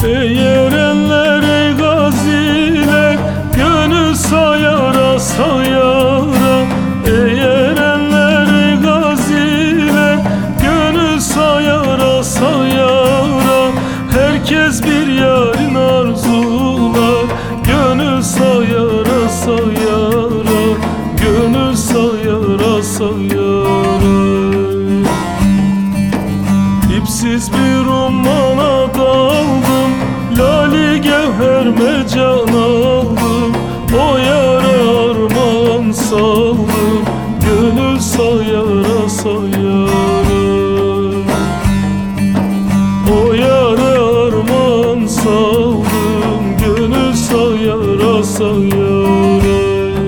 Ey erenler ey gaziler, gönül sayara sayara. Ey erenler ey gaziler, gönül sayara sayara. Herkes bir yarın arzular, gönül sayara sayara. Gönül sayara sayara. İpsiz bir ummana daldım, lali gevher mercan aldım. O yara armağan saldım, gönül sayara sayara. O yara armağan saldım, gönül sayara sayara.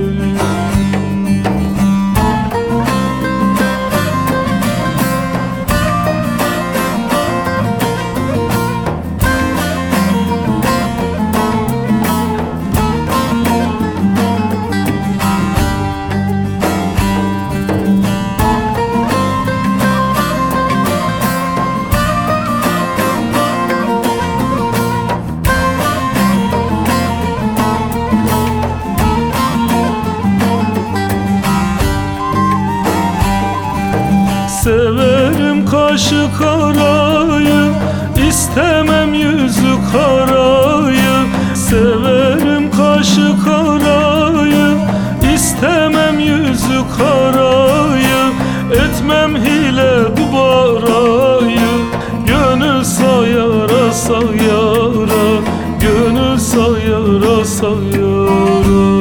Severim kaşı karayı, istemem yüzü karayı. Severim kaşı karayı, istemem yüzü karayı. Etmem hile dubarayı, gönül sayara sayara. Gönül sayara sayara.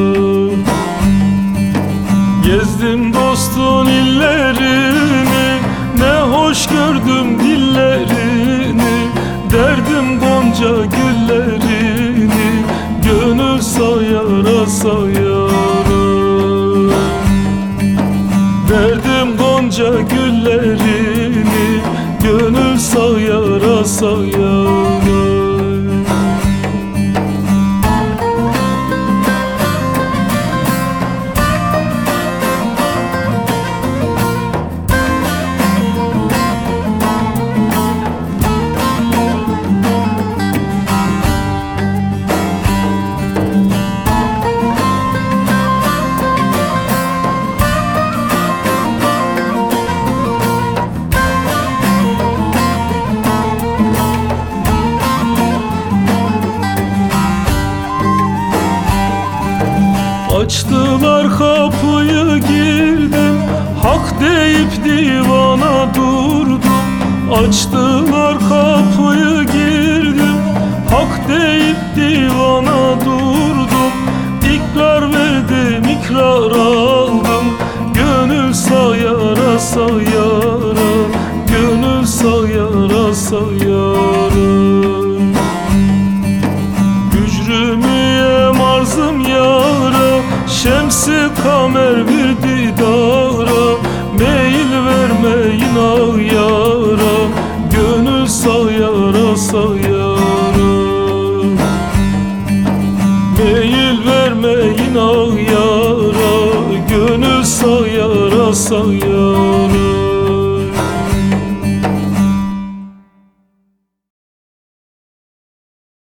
Gezdim dostun illerini, ne hoş gördüm dillerini. Derdim gonca güllerini, gönül sayara sayara. Derdim gonca güllerini, gönül sayara sayara. Açtılar kapıyı girdim, hak deyip divana durdum. Açtılar kapıyı girdim, hak deyip divana durdum. İkrar verdim, ikrar aldım, gönül sayara sayara. Gönül sayara sayara. Gücrümüye marzım yara, şemsi kamer